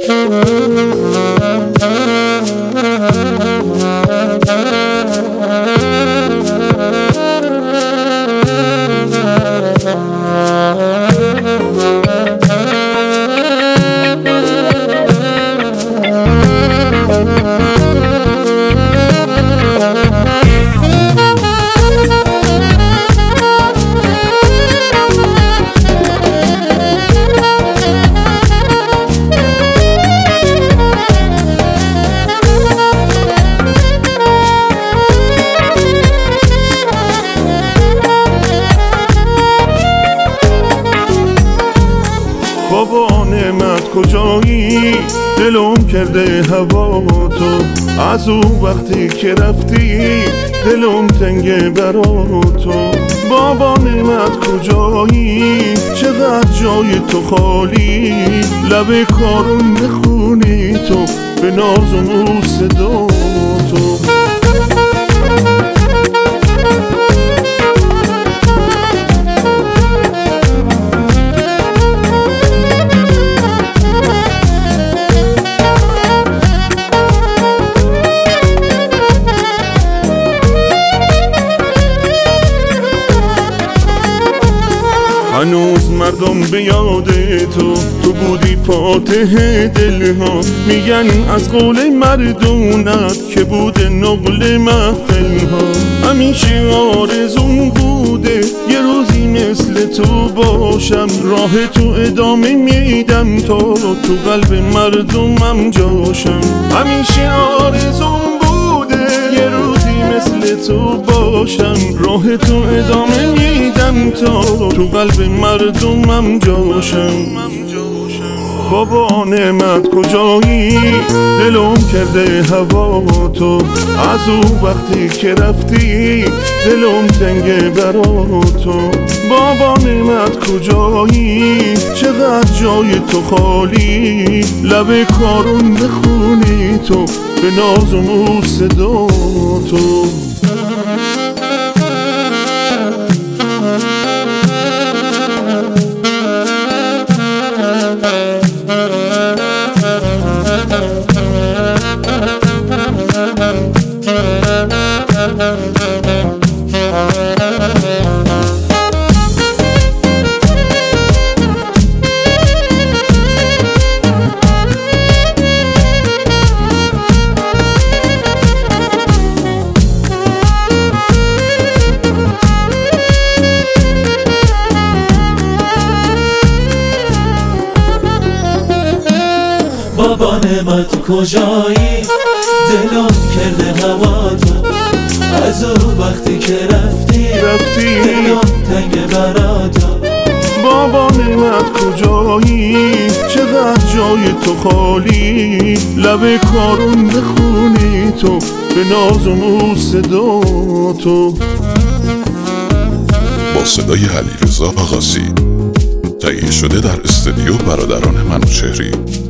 بابا نعمت کجایی؟ دلم کرده هوا تو، از او وقتی که رفتی دلم تنگه برا تو. بابا نعمت کجایی؟ چقدر جای تو خالی، لب کارون بخونی تو به ناز و نور صدا تو. هنوز مردم به یاد تو بودی فاتح دلها، میگن از قول مردونت که بوده نقل محفلها. همیشه آرزون بوده یه روزی مثل تو باشم، راه تو ادامه میدم تا تو قلب مردمم جاشم. همیشه آرزون بوده یه روزی مثل تو باشم، راه تو ادامه میدم تا تو قلب مردمم جاشم. بابا نعمت کجایی؟ دلم کرده هوا تو، از او وقتی که رفتی دلم تنگه برا تو. بابا نعمت کجایی؟ چقدر جای تو خالی، لب کارون بخونی تو به ناز و نور صدا تو. بابا نعمت کجایی؟ دلم کرده هوا تو، از او وقتی که رفتی دلم تنگ برا تو. بابا نعمت کجایی؟ چقدر جای تو خالی، لب کارون بخونی تو به ناز و نور صدا تو. با صدای علیرضا آغازی تهیه شده در استودیو برادران منوچهری.